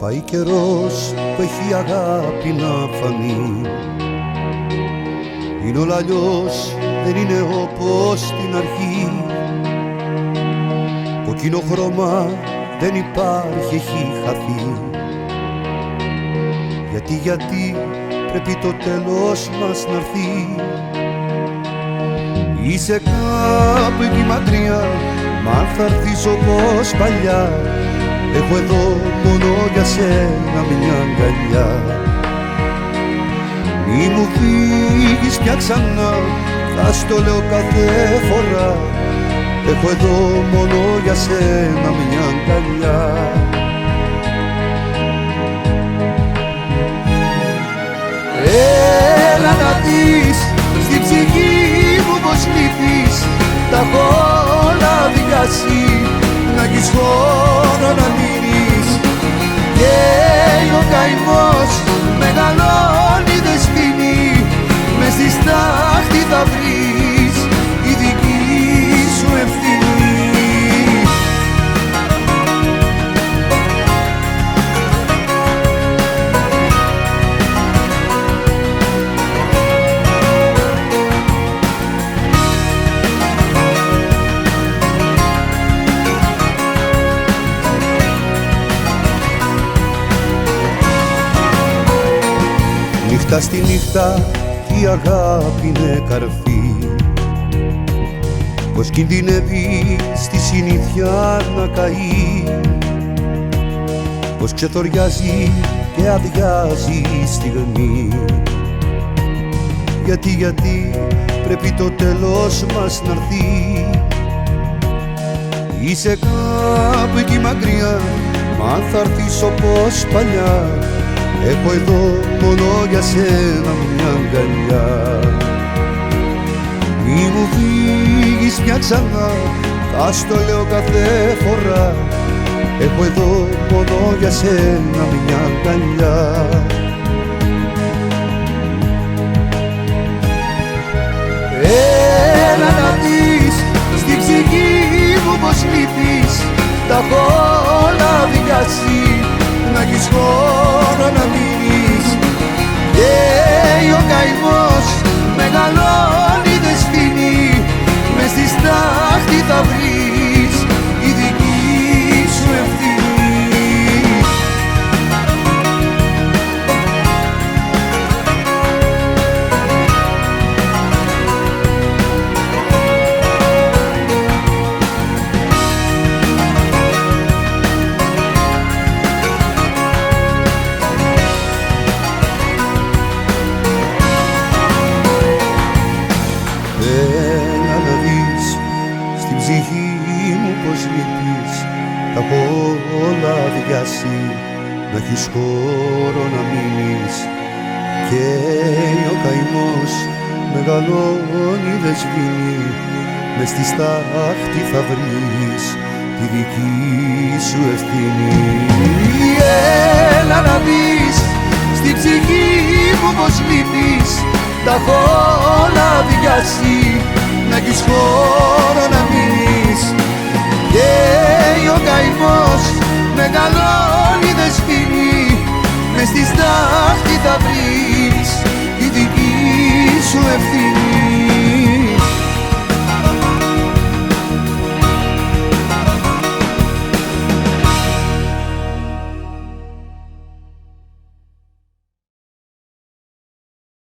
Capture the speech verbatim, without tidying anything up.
Πάει καιρός που έχει αγάπη να φανεί. Είναι όλα αλλιώς, δεν είναι όπως στην αρχή. Κοκκίνο χρώμα δεν υπάρχει, έχει χαθεί. Γιατί, γιατί πρέπει το τέλος μας να έρθει. Είσαι κάπου εκεί μακριά, μα θα έρθεις όπως παλιά. Έχω εδώ μόνο για σένα μια αγκαλιά. Μη μου φύγεις πια ξανά, θα στο λέω κάθε φορά. Έχω εδώ μόνο για σένα μια αγκαλιά. Έλα να δεις στην ψυχή μου πως λείπεις. Τα έχω όλα διάσει, να έχεις χώρο να μείνεις. Και ο καημός μεγαλώνει, δεν σβήνει. Μες στη στάχτη θα βρεις η δική σου ευθύνη. Νύχτα στη νύχτα η αγάπη είναι καρφί. Πως κινδυνεύει στη συνήθεια να καεί. Πως ξεθοριάζει και αδειάζει η στιγμή. Γιατί, γιατί πρέπει το τέλος μας να έρθει. Είσαι κάπου εκεί μακριά, μα θα έρθεις όπως παλιά. Έχω εδώ μόνο για σένα μια αγκαλιά. Μη μου φύγεις πια ξανά, θα στο λέω κάθε φορά. Έχω εδώ μόνο για σένα μια αγκαλιά. Έλα να δεις στην ψυχή μου πως λείπεις. Τα έχω όλα διάσει, να έχεις χώρο να μείνεις. Και ο καημός μεγαλώνει, δεν σβήνει. Μες στη στάχτη θα βρεις η δική σου ευθύνη. Έλα να δεις στην ψυχή μου πως λείπεις. Τα έχω όλα διάσει, να έχεις χώρο να μείνεις. Και ο καημός μεγαλώνει, δεν σβήνει. Μες στη στάχτη θα βρεις τη δική σου ευθύνη. Έλα να δεις στην ψυχή μου πως λείπεις. Τα έχω όλα διάσει, να έχεις χώρο να μείνεις. Και ο καημός μεγαλώνει, δεν σβήνει. Μες στη στάχτη θα βρεις